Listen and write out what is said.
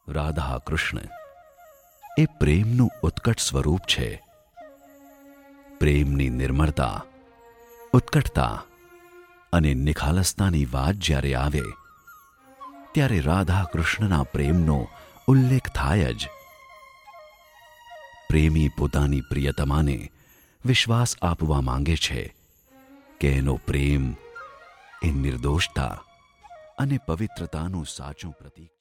રાધા કૃષ્ણ એ પ્રેમનું ઉત્કટ સ્વરૂપ છે. પ્રેમની નિર્મળતા, ઉત્કટતા અને નિખાલસતાની વાત જ્યારે આવે ત્યારે રાધા કૃષ્ણના પ્રેમનો ઉલ્લેખ થાય જ. પ્રેમી પોતાની પ્રિયતમાને વિશ્વાસ આપવા માંગે છે કે એનો પ્રેમ એ નિર્દોષતા અને પવિત્રતાનું સાચું પ્રતીક છે.